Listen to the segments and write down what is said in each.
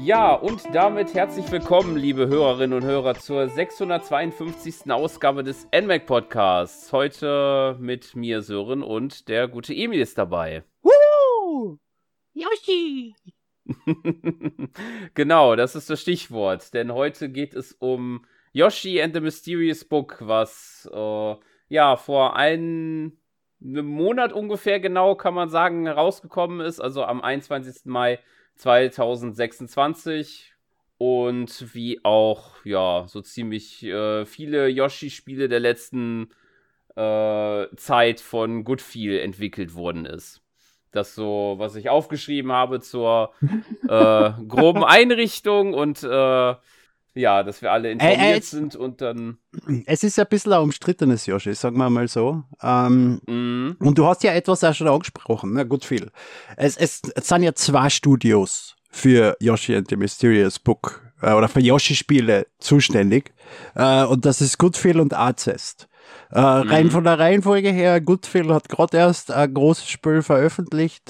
Ja, und damit herzlich willkommen, liebe Hörerinnen und Hörer, zur 652. Ausgabe des NMAC Podcasts. Heute mit mir, Sören, und der gute Emil ist dabei. Wuhu! Yoshi! Genau, das ist das Stichwort, denn heute geht es um Yoshi and the Mysterious Book, was vor einem Monat ungefähr genau, kann man sagen, herausgekommen ist, also am 21. Mai 2026 und wie auch, so ziemlich viele Yoshi-Spiele der letzten Zeit von Goodfeel entwickelt worden ist. Das so, was ich aufgeschrieben habe zur groben Einrichtung und dass wir alle informiert sind und dann... Es ist ein bisschen ein umstrittenes Yoshi, sagen wir mal so. Und du hast ja etwas auch schon angesprochen, ne? Goodfeel. Es sind ja 2 Studios für Yoshi and the Mysterious Book oder für Yoshi-Spiele zuständig. Und das ist Goodfeel und Arcest. Rein von der Reihenfolge her, Goodfeel hat gerade erst ein großes Spiel veröffentlicht.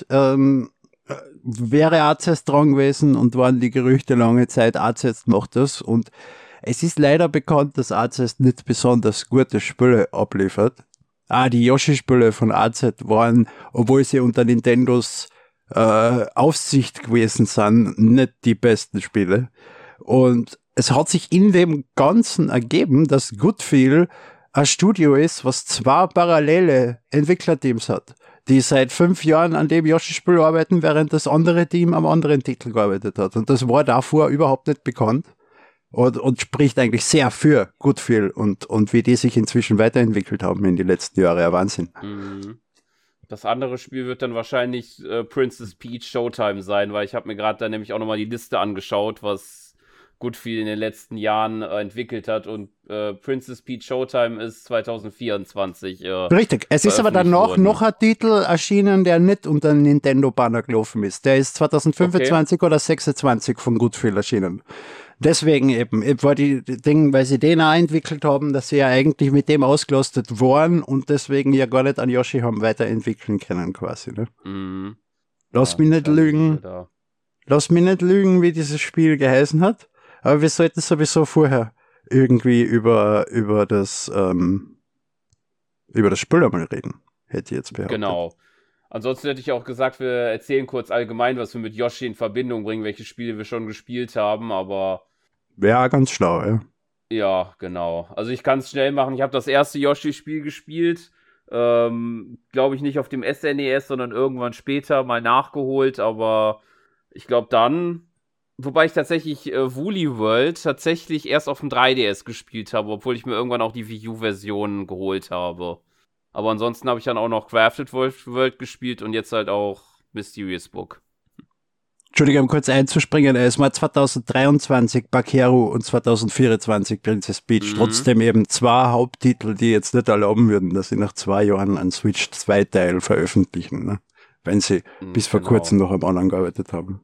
Wäre Arcest dran gewesen und waren die Gerüchte lange Zeit, Arcest macht das. Und es ist leider bekannt, dass Arcest nicht besonders gute Spiele abliefert. Die Yoshi-Spiele von Arcest waren, obwohl sie unter Nintendos Aufsicht gewesen sind, nicht die besten Spiele. Und es hat sich in dem Ganzen ergeben, dass Goodfeel ein Studio ist, was 2 parallele Entwicklerteams hat, die seit 5 Jahren an dem Yoshi-Spiel arbeiten, während das andere Team am anderen Titel gearbeitet hat. Und das war davor überhaupt nicht bekannt und spricht eigentlich sehr für Goodfeel und wie die sich inzwischen weiterentwickelt haben in den letzten Jahren. Ja, Wahnsinn. Das andere Spiel wird dann wahrscheinlich Princess Peach Showtime sein, weil ich habe mir gerade da nämlich auch nochmal die Liste angeschaut, was Goodfeel in den letzten Jahren entwickelt hat, und Princess Peach Showtime ist 2024. Richtig, es ist aber dann noch ein Titel erschienen, der nicht unter den Nintendo-Banner gelaufen ist. Der ist 2025 oder 26 von Goodfeel erschienen. Deswegen eben war die Ding, weil sie den auch entwickelt haben, dass sie ja eigentlich mit dem ausgelastet waren und deswegen ja gar nicht an Yoshi haben weiterentwickeln können quasi. Ne? Lass mich nicht lügen, wie dieses Spiel geheißen hat. Aber wir sollten sowieso vorher irgendwie über das Spiel einmal reden, hätte ich jetzt behauptet. Genau. Ansonsten hätte ich auch gesagt, wir erzählen kurz allgemein, was wir mit Yoshi in Verbindung bringen, welche Spiele wir schon gespielt haben, aber... Wäre ganz schlau, ja. Ja, genau. Also ich kann es schnell machen. Ich habe das erste Yoshi-Spiel gespielt. Glaube ich nicht auf dem SNES, sondern irgendwann später mal nachgeholt, aber ich glaube dann... Wobei ich tatsächlich Woolly World tatsächlich erst auf dem 3DS gespielt habe, obwohl ich mir irgendwann auch die Wii U-Version geholt habe. Aber ansonsten habe ich dann auch noch Crafted World gespielt und jetzt halt auch Mysterious Book. Entschuldigung, um kurz einzuspringen, es war 2023 Bakeru und 2024 Princess Peach. Trotzdem eben 2 Haupttitel, die jetzt nicht erlauben würden, dass sie nach 2 Jahren einen Switch 2 Teil veröffentlichen, ne? Wenn sie bis vor kurzem noch am anderen gearbeitet haben.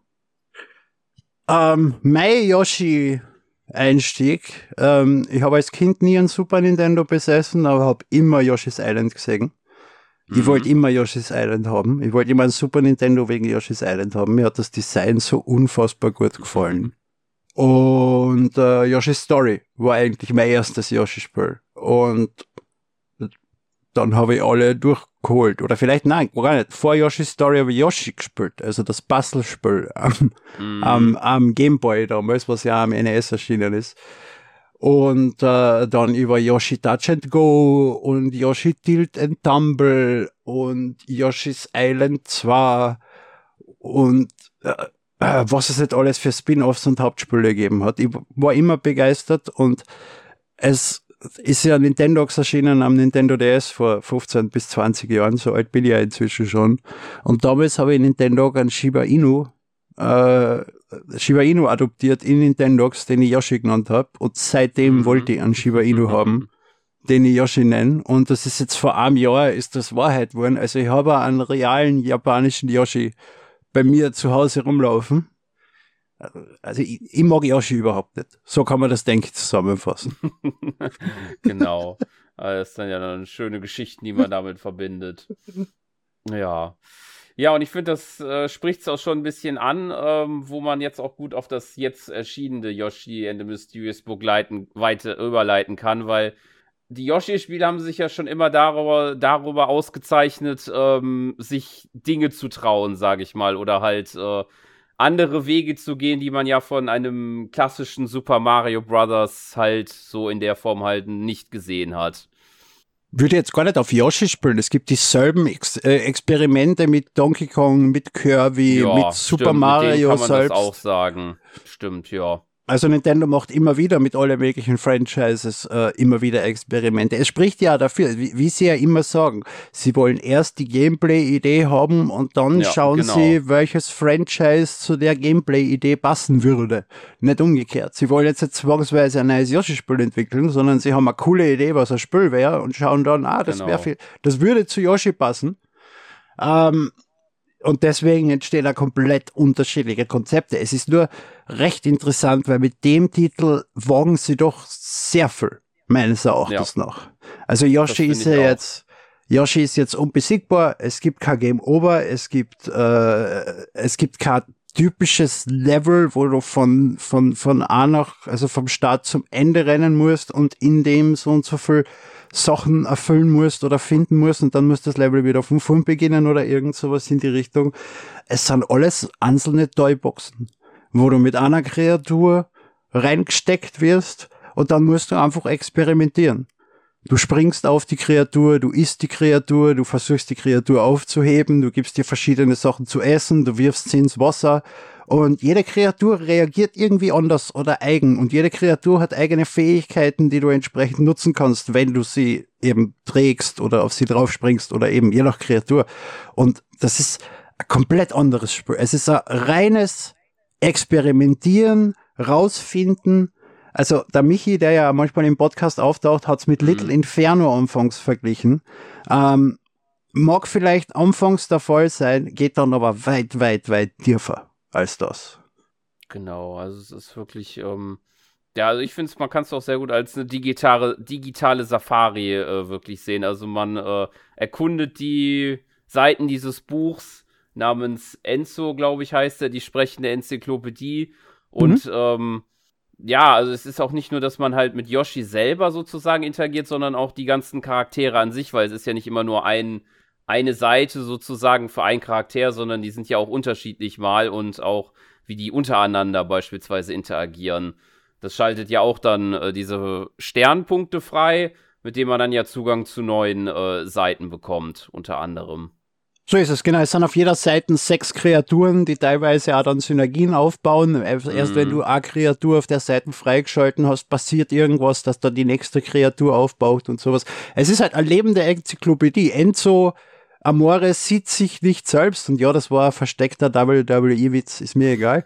Mein Yoshi-Einstieg. Ich habe als Kind nie ein Super Nintendo besessen, aber habe immer Yoshi's Island gesehen. Ich wollte immer Yoshi's Island haben. Ich wollte immer ein Super Nintendo wegen Yoshi's Island haben. Mir hat das Design so unfassbar gut gefallen. Und Yoshi's Story war eigentlich mein erstes Yoshi-Spiel. Und dann habe ich alle durchgeholt. Oder vielleicht, nein, gar nicht. Vor Yoshi's Story habe ich Yoshi gespielt. Also das Puzzle-Spiel am Gameboy damals, was ja am NES erschienen ist. Und dann über Yoshi Touch and Go und Yoshi Tilt and Tumble und Yoshi's Island 2 und was es nicht alles für Spin-Offs und Hauptspiele gegeben hat. Ich war immer begeistert und es ist ja Nintendox erschienen am Nintendo DS vor 15 bis 20 Jahren, so alt bin ich ja inzwischen schon. Und damals habe ich Nintendox an Shiba Inu adoptiert in Nintendox, den ich Yoshi genannt habe. Und seitdem wollte ich einen Shiba Inu haben, den ich Yoshi nenne. Und das ist jetzt vor einem Jahr, ist das Wahrheit geworden. Also ich habe einen realen japanischen Yoshi bei mir zu Hause rumlaufen. Also ich mag Yoshi überhaupt nicht. So kann man das, denke ich, zusammenfassen. Genau. Das sind ja dann schöne Geschichten, die man damit verbindet. Ja. Ja, und ich finde, das spricht es auch schon ein bisschen an, wo man jetzt auch gut auf das jetzt erschienene Yoshi and the Mysterious Book weiter überleiten kann, weil die Yoshi-Spiele haben sich ja schon immer darüber ausgezeichnet, sich Dinge zu trauen, sage ich mal, oder halt andere Wege zu gehen, die man ja von einem klassischen Super Mario Bros. Halt so in der Form halt nicht gesehen hat. Würde jetzt gar nicht auf Yoshi spielen. Es gibt dieselben Experimente mit Donkey Kong, mit Kirby, ja, mit Super stimmt, Mario mit denen kann man selbst. Das auch sagen. Stimmt, ja. Also Nintendo macht immer wieder mit allen möglichen Franchises immer wieder Experimente. Es spricht ja dafür, wie sie ja immer sagen, sie wollen erst die Gameplay-Idee haben und dann schauen sie, welches Franchise zu der Gameplay-Idee passen würde. Nicht umgekehrt. Sie wollen jetzt nicht zwangsweise ein neues Yoshi-Spiel entwickeln, sondern sie haben eine coole Idee, was ein Spiel wäre und schauen dann, das würde zu Yoshi passen. Und deswegen entstehen da komplett unterschiedliche Konzepte. Es ist nur recht interessant, weil mit dem Titel wagen sie doch sehr viel, meines Erachtens nach. Also Yoshi ist jetzt unbesiegbar, es gibt kein Game Over, es gibt kein typisches Level, wo du von vom Start zum Ende rennen musst und in dem so und so viel Sachen erfüllen musst oder finden musst und dann muss das Level wieder von vorn beginnen oder irgend sowas in die Richtung. Es sind alles einzelne Toyboxen, wo du mit einer Kreatur reingesteckt wirst und dann musst du einfach experimentieren. Du springst auf die Kreatur, du isst die Kreatur, du versuchst die Kreatur aufzuheben, du gibst dir verschiedene Sachen zu essen, du wirfst sie ins Wasser und jede Kreatur reagiert irgendwie anders oder eigen und jede Kreatur hat eigene Fähigkeiten, die du entsprechend nutzen kannst, wenn du sie eben trägst oder auf sie draufspringst oder eben je nach Kreatur. Und das ist ein komplett anderes Spiel. Es ist ein reines Experimentieren, rausfinden. Also der Michi, der ja manchmal im Podcast auftaucht, hat es mit Little Inferno anfangs verglichen. Mag vielleicht anfangs der Fall sein, geht dann aber weit, weit, weit tiefer als das. Genau, also es ist wirklich, also ich finde, man kann es auch sehr gut als eine digitale Safari wirklich sehen. Also man erkundet die Seiten dieses Buchs namens Enzo, glaube ich, heißt er, die sprechende Enzyklopädie. Und also es ist auch nicht nur, dass man halt mit Yoshi selber sozusagen interagiert, sondern auch die ganzen Charaktere an sich, weil es ist ja nicht immer nur eine Seite sozusagen für einen Charakter, sondern die sind ja auch unterschiedlich mal und auch wie die untereinander beispielsweise interagieren. Das schaltet ja auch dann diese Sternpunkte frei, mit denen man dann ja Zugang zu neuen Seiten bekommt, unter anderem. So ist es, genau. Es sind auf jeder Seite 6 Kreaturen, die teilweise auch dann Synergien aufbauen. Erst wenn du eine Kreatur auf der Seite freigeschalten hast, passiert irgendwas, dass dann die nächste Kreatur aufbaut und sowas. Es ist halt eine lebende Enzyklopädie. Enzo Amore sieht sich nicht selbst und ja, das war ein versteckter WWE-Witz, ist mir egal.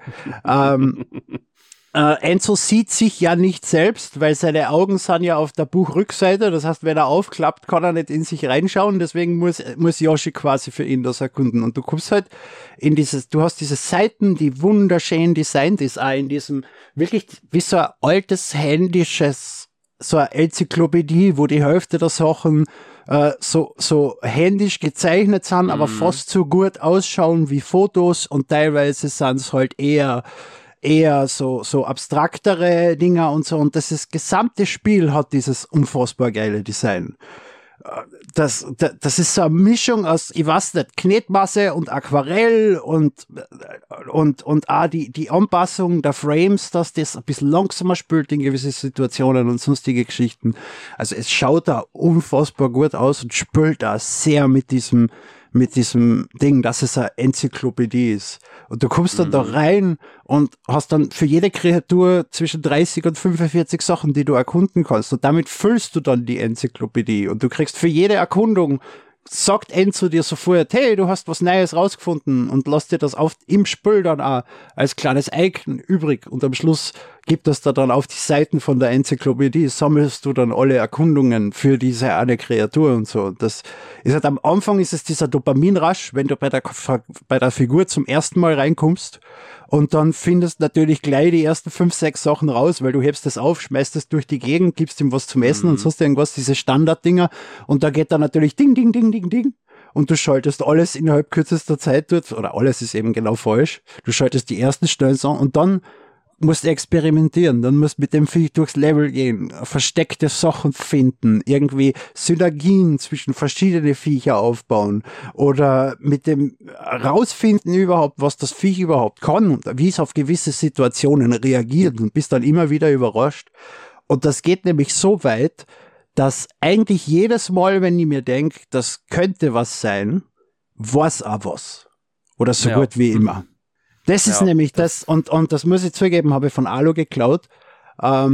Enzo sieht sich ja nicht selbst, weil seine Augen sind ja auf der Buchrückseite. Das heißt, wenn er aufklappt, kann er nicht in sich reinschauen. Deswegen muss Yoshi quasi für ihn das erkunden. Und du kommst halt du hast diese Seiten, die wunderschön designt ist, auch in diesem wirklich wie so ein altes händisches, so eine Enzyklopädie, wo die Hälfte der Sachen so händisch gezeichnet sind, aber fast so gut ausschauen wie Fotos und teilweise sind es halt eher so abstraktere Dinger und so. Und das gesamte Spiel hat dieses unfassbar geile Design. Das ist so eine Mischung aus, ich weiß nicht, Knetmasse und Aquarell und auch die Anpassung der Frames, dass das ein bisschen langsamer spielt in gewisse Situationen und sonstige Geschichten. Also es schaut da unfassbar gut aus und spielt da sehr mit diesem Ding, dass es eine Enzyklopädie ist. Und du kommst dann da rein und hast dann für jede Kreatur zwischen 30 und 45 Sachen, die du erkunden kannst. Und damit füllst du dann die Enzyklopädie. Und du kriegst für jede Erkundung, sagt Enzo dir sofort, hey, du hast was Neues rausgefunden und lass dir das im Spiel dann auch als kleines Icon übrig. Und am Schluss gibt es da dann auf die Seiten von der Enzyklopädie, sammelst du dann alle Erkundungen für diese eine Kreatur und so. Das ist halt am Anfang ist es dieser Dopaminrush, wenn du bei der Figur zum ersten Mal reinkommst und dann findest natürlich gleich die ersten 5, 6 Sachen raus, weil du hebst das auf, schmeißt es durch die Gegend, gibst ihm was zum Essen und sonst irgendwas, diese Standarddinger und da geht dann natürlich Ding, Ding, Ding, Ding, Ding. und du schaltest alles innerhalb kürzester Zeit dort, oder alles ist eben genau falsch. Du schaltest die ersten schnell an und dann musst experimentieren, dann musst mit dem Viech durchs Level gehen, versteckte Sachen finden, irgendwie Synergien zwischen verschiedene Viecher aufbauen oder mit dem rausfinden überhaupt, was das Viech überhaupt kann und wie es auf gewisse Situationen reagiert und bist dann immer wieder überrascht. Und das geht nämlich so weit, dass eigentlich jedes Mal, wenn ich mir denke, das könnte was sein, war's auch was. Oder so gut wie immer. Das ist nämlich das, und das muss ich zugeben, habe ich von Alu geklaut. Da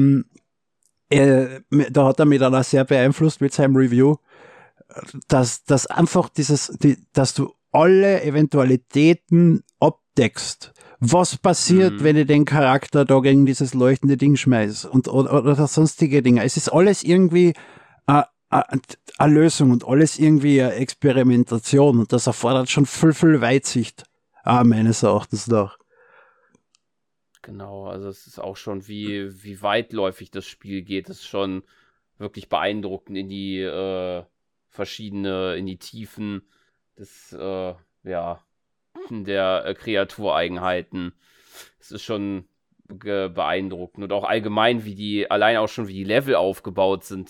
hat er mich dann auch sehr beeinflusst mit seinem Review, dass einfach dass du alle Eventualitäten abdeckst. Was passiert, wenn ich den Charakter da gegen dieses leuchtende Ding schmeiße oder sonstige Dinge. Es ist alles irgendwie eine Lösung und alles irgendwie eine Experimentation und das erfordert schon viel Weitsicht. Meines Erachtens nach. Genau, also es ist auch schon, wie weitläufig das Spiel geht, ist schon wirklich beeindruckend in die in die Tiefen der Kreatureigenheiten. Es ist schon beeindruckend und auch allgemein, allein auch schon wie die Level aufgebaut sind,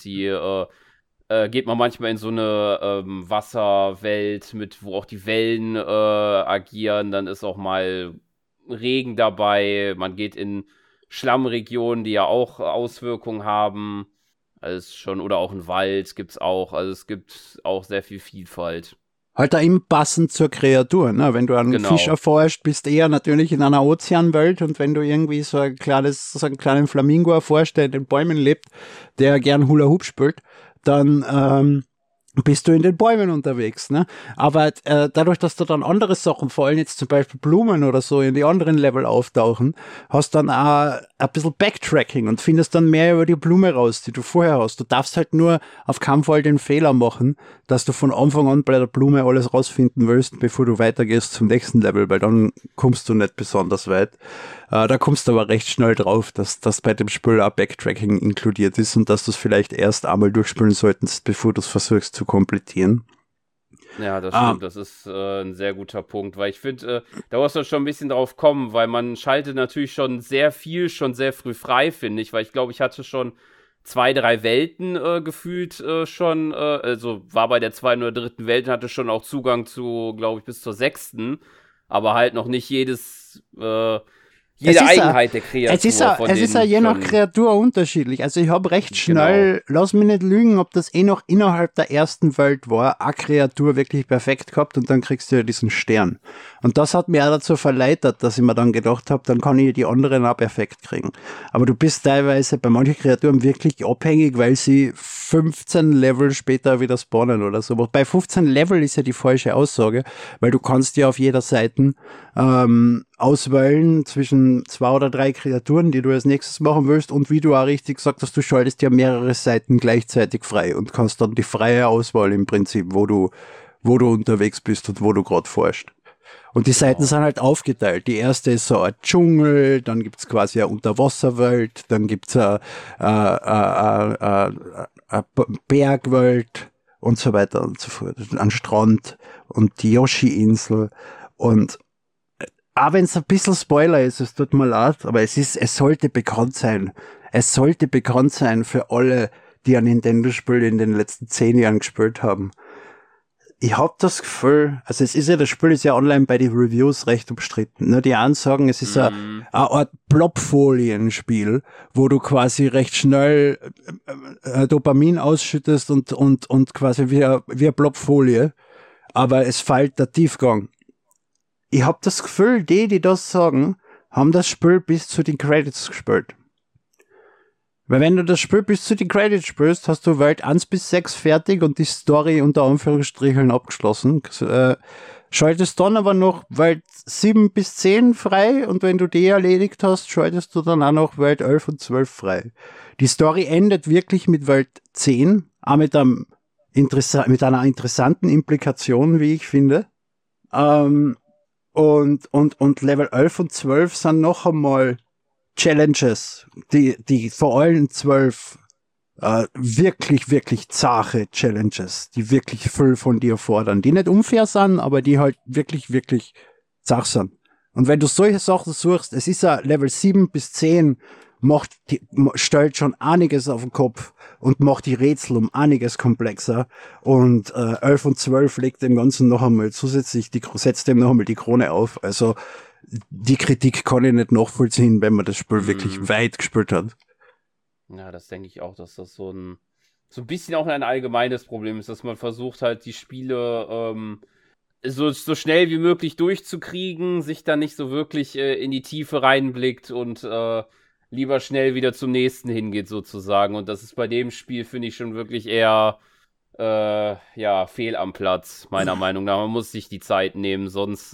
geht man manchmal in so eine Wasserwelt wo auch die Wellen agieren, dann ist auch mal Regen dabei, man geht in Schlammregionen, die ja auch Auswirkungen haben, oder auch ein Wald gibt's auch, also es gibt auch sehr viel Vielfalt. Halt da eben passend zur Kreatur, ne? Wenn du einen Fisch erforscht, bist du eher natürlich in einer Ozeanwelt und wenn du irgendwie so einen kleinen Flamingo erforscht, der in den Bäumen lebt, der gern Hula Hoop spielt, dann bist du in den Bäumen unterwegs, ne? Aber dadurch, dass da dann andere Sachen, vor allem jetzt zum Beispiel Blumen oder so, in die anderen Level auftauchen, hast dann auch ein bisschen Backtracking und findest dann mehr über die Blume raus, die du vorher hast. Du darfst halt nur auf keinen Fall den Fehler machen, dass du von Anfang an bei der Blume alles rausfinden willst, bevor du weitergehst zum nächsten Level, weil dann kommst du nicht besonders weit. Da kommst du aber recht schnell drauf, dass das bei dem Spiel auch Backtracking inkludiert ist und dass du es vielleicht erst einmal durchspielen solltest, bevor du es versuchst zu komplettieren. Ja, das stimmt, das ist ein sehr guter Punkt, weil ich finde, da muss man schon ein bisschen drauf kommen, weil man schaltet natürlich schon sehr viel, schon sehr früh frei, finde ich, weil ich glaube, ich hatte schon 2, 3 Welten gefühlt schon, also war bei der 2. oder 3. Welt und hatte schon auch Zugang zu, glaube ich, bis zur 6., aber halt noch nicht jede Eigenheit der Kreatur. Es ist ja je nach Kreatur unterschiedlich. Also ich habe recht schnell, lass mich nicht lügen, ob das noch innerhalb der 1. Welt war, eine Kreatur wirklich perfekt gehabt und dann kriegst du ja diesen Stern. Und das hat mich auch dazu verleitet, dass ich mir dann gedacht habe, dann kann ich die anderen auch perfekt kriegen. Aber du bist teilweise bei manchen Kreaturen wirklich abhängig, weil sie 15 Level später wieder spawnen oder so. Aber bei 15 Level ist ja die falsche Aussage, weil du kannst ja auf jeder Seite auswählen zwischen 2 oder 3 Kreaturen, die du als nächstes machen willst und wie du auch richtig gesagt hast, du schaltest ja mehrere Seiten gleichzeitig frei und kannst dann die freie Auswahl im Prinzip, wo du unterwegs bist und wo du gerade forschst. Und die Seiten sind halt aufgeteilt. Die erste ist so ein Dschungel, dann gibt's quasi eine Unterwasserwelt, dann gibt's eine Bergwelt und so weiter und so fort. Ein Strand und die Yoshi-Insel und auch wenn es ein bisschen Spoiler ist, es tut mir leid, aber es sollte bekannt sein. Es sollte bekannt sein für alle, die ein Nintendo-Spiel in den letzten 10 Jahren gespielt haben. Ich hab das Gefühl, also das Spiel ist ja online bei den Reviews recht umstritten. Ne? Die einen sagen, es ist eine Art Blobfolienspiel, wo du quasi recht schnell Dopamin ausschüttest und quasi wie eine Blobfolie, aber es fehlt der Tiefgang. Ich habe das Gefühl, die das sagen, haben das Spiel bis zu den Credits gespielt. Weil wenn du das Spiel bis zu den Credits spielst, hast du Welt 1 bis 6 fertig und die Story unter Anführungsstrichen abgeschlossen. Schaltest dann aber noch Welt 7 bis 10 frei und wenn du die erledigt hast, schaltest du dann auch noch Welt 11 und 12 frei. Die Story endet wirklich mit Welt 10, auch mit einer interessanten Implikation, wie ich finde. Und Level 11 und 12 sind noch einmal Challenges, die vor allem 12 wirklich, wirklich zache Challenges, die wirklich viel von dir fordern, die nicht unfair sind, aber die halt wirklich, wirklich zach sind. Und wenn du solche Sachen suchst, es ist ja Level 7 bis 10, stellt schon einiges auf den Kopf und macht die Rätsel um einiges komplexer. Und 11 und 12 legt dem Ganzen noch einmal zusätzlich, setzt dem noch einmal die Krone auf. Also die Kritik kann ich nicht nachvollziehen, wenn man das Spiel wirklich weit gespielt hat. Ja, das denke ich auch, dass das so ein bisschen auch ein allgemeines Problem ist, dass man versucht halt die Spiele so schnell wie möglich durchzukriegen, sich dann nicht so wirklich in die Tiefe reinblickt und lieber schnell wieder zum nächsten hingeht sozusagen. Und das ist bei dem Spiel, finde ich, schon wirklich eher fehl am Platz, meiner Meinung nach. Man muss sich die Zeit nehmen, sonst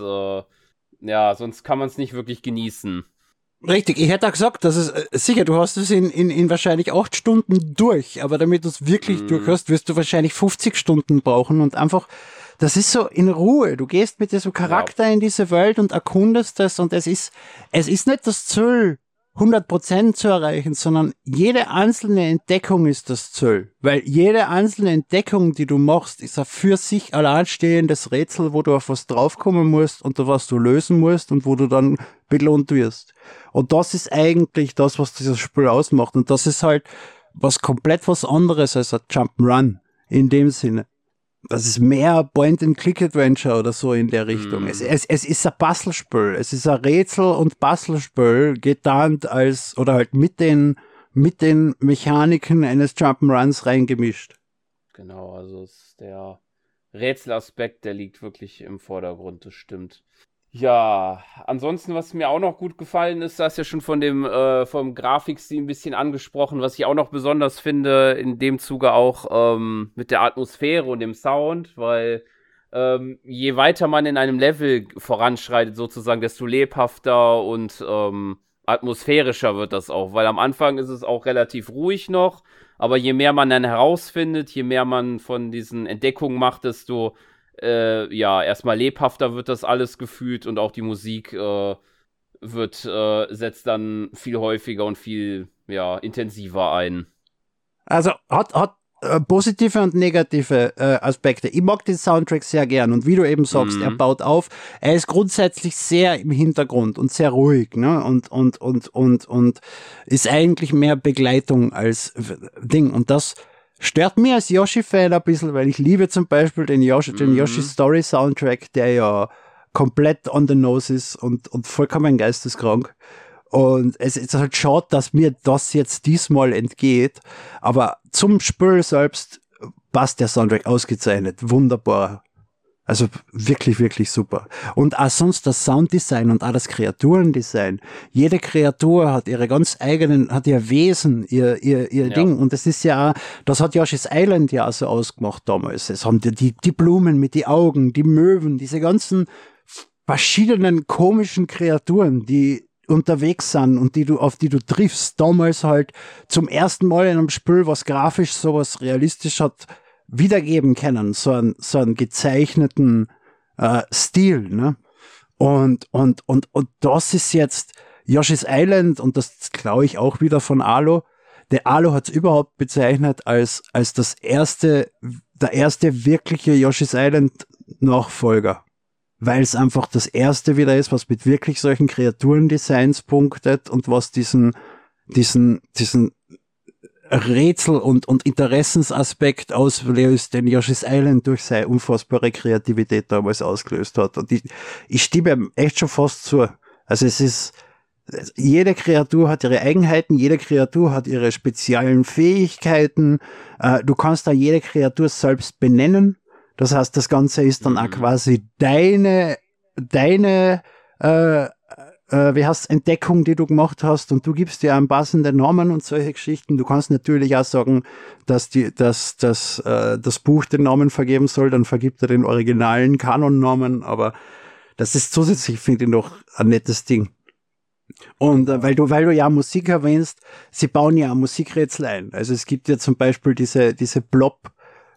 kann man es nicht wirklich genießen. Richtig, ich hätte auch gesagt, dass es sicher, du hast es in wahrscheinlich 8 Stunden durch, aber damit du es wirklich durch hast, wirst du wahrscheinlich 50 Stunden brauchen und einfach, das ist so in Ruhe. Du gehst mit diesem Charakter in diese Welt und erkundest das und es ist nicht das Ziel, 100% zu erreichen, sondern jede einzelne Entdeckung ist das Ziel. Weil jede einzelne Entdeckung, die du machst, ist ein für sich alleinstehendes Rätsel, wo du auf was draufkommen musst und was du lösen musst und wo du dann belohnt wirst. Und das ist eigentlich das, was dieses Spiel ausmacht. Und das ist halt komplett was anderes als ein Jump'n'Run in dem Sinne. Das ist mehr Point-and-Click-Adventure oder so in der Richtung. Es ist ein Puzzlespiel. Es ist ein Rätsel- und Puzzlespiel, getarnt oder halt mit den Mechaniken eines Jump'n'Runs reingemischt. Genau, also der Rätselaspekt, der liegt wirklich im Vordergrund, das stimmt. Ja, ansonsten, was mir auch noch gut gefallen ist, da ist ja schon vom Grafikstil ein bisschen angesprochen, was ich auch noch besonders finde, in dem Zuge auch mit der Atmosphäre und dem Sound, weil je weiter man in einem Level voranschreitet sozusagen, desto lebhafter und atmosphärischer wird das auch, weil am Anfang ist es auch relativ ruhig noch, aber je mehr man dann herausfindet, je mehr man von diesen Entdeckungen macht, desto erstmal lebhafter wird das alles gefühlt und auch die Musik setzt dann viel häufiger und viel intensiver ein. Also hat positive und negative Aspekte. Ich mag den Soundtrack sehr gern und wie du eben sagst, er baut auf. Er ist grundsätzlich sehr im Hintergrund und sehr ruhig, ne? Und ist eigentlich mehr Begleitung als Ding. Und das stört mich als Yoshi-Fan ein bisschen, weil ich liebe zum Beispiel den Yoshi Story Soundtrack, der ja komplett on the nose ist und vollkommen geisteskrank. Und es ist halt schade, dass mir das jetzt diesmal entgeht. Aber zum Spiel selbst passt der Soundtrack ausgezeichnet. Wunderbar. Also wirklich, wirklich super. Und auch sonst das Sounddesign und auch das Kreaturendesign. Jede Kreatur hat ihre ganz eigenen, hat ihr Wesen, ihr Ding. Und das ist ja auch, das hat Yoshi's Island ja auch so ausgemacht damals. Es haben die Blumen mit die Augen, die Möwen, diese ganzen verschiedenen komischen Kreaturen, die unterwegs sind und auf die du triffst, damals halt zum ersten Mal in einem Spiel, was grafisch sowas realistisch hat, wiedergeben können, so einen gezeichneten Stil, ne? Und das ist jetzt Yoshi's Island und das glaube ich auch wieder von Alo. Der Alo hat es überhaupt bezeichnet als der erste wirkliche Yoshi's Island Nachfolger. Weil es einfach das erste wieder ist, was mit wirklich solchen Kreaturendesigns punktet und was diesen Rätsel- und Interessensaspekt auslöst, den Yoshi's Island durch seine unfassbare Kreativität damals ausgelöst hat. Und ich stimme ihm echt schon fast zu. Also jede Kreatur hat ihre Eigenheiten, jede Kreatur hat ihre speziellen Fähigkeiten. Du kannst da jede Kreatur selbst benennen. Das heißt, das Ganze ist dann auch quasi deine Entdeckung, die du gemacht hast, und du gibst dir einen passenden Namen und solche Geschichten. Du kannst natürlich auch sagen, dass das Buch den Namen vergeben soll, dann vergibt er den originalen Kanonnamen, aber das ist zusätzlich, finde ich, noch ein nettes Ding. Und weil du ja Musik erwähnst, sie bauen ja ein Musikrätsel ein. Also es gibt ja zum Beispiel diese Blob.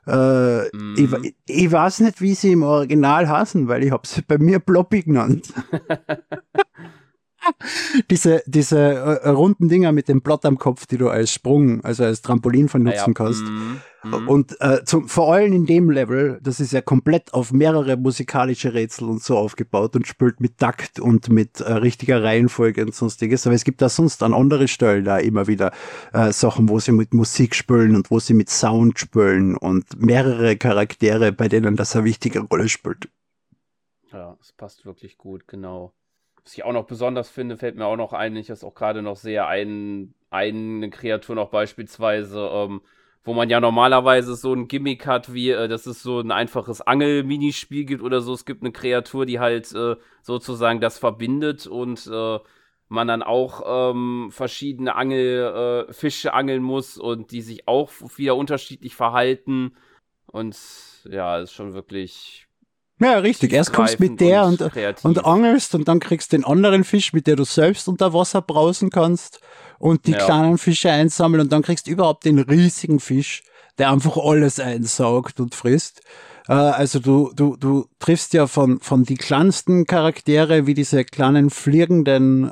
Ich weiß nicht, wie sie im Original heißen, weil ich habe sie bei mir Bloppy genannt. diese runden Dinger mit dem Blatt am Kopf, die du als Sprung, also als Trampolin nutzen kannst. Und vor allem in dem Level, das ist ja komplett auf mehrere musikalische Rätsel und so aufgebaut und spielt mit Takt und mit richtiger Reihenfolge und sonstiges. Aber es gibt da sonst an anderen Stellen da immer wieder Sachen, wo sie mit Musik spielen und wo sie mit Sound spielen und mehrere Charaktere, bei denen das eine wichtige Rolle spielt. Ja, es passt wirklich gut, genau. Was ich auch noch besonders finde, fällt mir auch noch ein, ich das auch gerade noch sehe, eine Kreatur noch beispielsweise, wo man ja normalerweise so ein Gimmick hat, wie, dass es so ein einfaches Angel-Minispiel gibt oder so. Es gibt eine Kreatur, die halt sozusagen das verbindet und man dann auch verschiedene Fische angeln muss und die sich auch wieder unterschiedlich verhalten. Und ja, ist schon wirklich... Ja, richtig. Erst kommst du mit der und angelst und dann kriegst du den anderen Fisch, mit der du selbst unter Wasser brausen kannst und die kleinen Fische einsammeln und dann kriegst du überhaupt den riesigen Fisch, der einfach alles einsaugt und frisst. Also du triffst ja von die kleinsten Charaktere wie diese kleinen fliegenden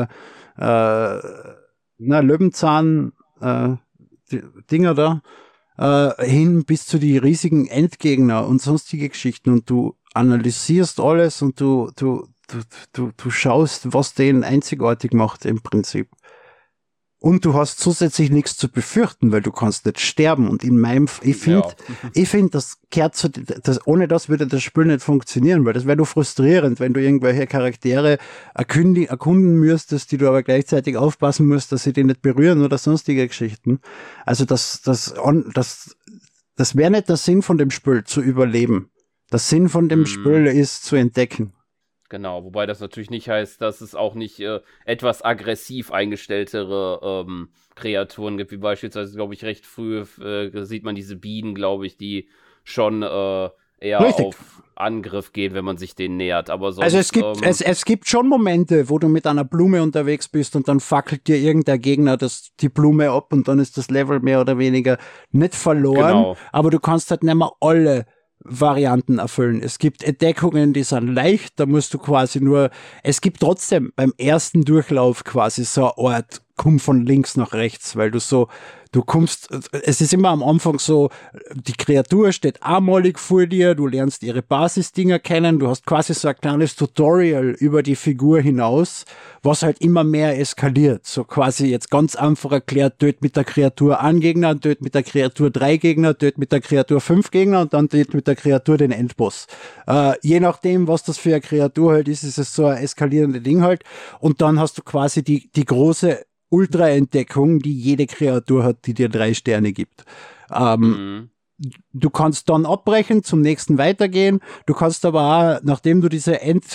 Löwenzahn Dinger da hin bis zu die riesigen Endgegner und sonstige Geschichten und du analysierst alles und du schaust, was den einzigartig macht im Prinzip. Und du hast zusätzlich nichts zu befürchten, weil du kannst nicht sterben. Und ich finde, das gehört zu, ohne das würde das Spiel nicht funktionieren, weil das wäre nur frustrierend, wenn du irgendwelche Charaktere erkunden müsstest, die du aber gleichzeitig aufpassen musst, dass sie die nicht berühren oder sonstige Geschichten. Also das wäre nicht der Sinn von dem Spiel, zu überleben. Der Sinn von dem Spiel ist, zu entdecken. Genau, wobei das natürlich nicht heißt, dass es auch nicht etwas aggressiv eingestelltere Kreaturen gibt, wie beispielsweise, glaube ich, recht früh sieht man diese Bienen, glaube ich, die schon eher auf Angriff gehen, wenn man sich denen nähert. Aber sonst, also es gibt schon Momente, wo du mit einer Blume unterwegs bist und dann fackelt dir irgendein Gegner die Blume ab und dann ist das Level mehr oder weniger nicht verloren, aber du kannst halt nicht mehr alle Varianten erfüllen. Es gibt Entdeckungen, die sind leicht, da musst du quasi es gibt trotzdem beim ersten Durchlauf quasi so eine Art, komm von links nach rechts, weil es ist immer am Anfang so, die Kreatur steht einmalig vor dir, du lernst ihre Basisdinger kennen, du hast quasi so ein kleines Tutorial über die Figur hinaus, was halt immer mehr eskaliert. So quasi jetzt ganz einfach erklärt, töt mit der Kreatur einen Gegner, töt mit der Kreatur 3 Gegner, töt mit der Kreatur 5 Gegner und dann töt mit der Kreatur den Endboss. Je nachdem, was das für eine Kreatur halt ist es so ein eskalierende Ding halt. Und dann hast du quasi die große Ultra-Entdeckung, die jede Kreatur hat, die dir 3 Sterne gibt. Du kannst dann abbrechen, zum nächsten weitergehen. Du kannst aber auch, nachdem du diese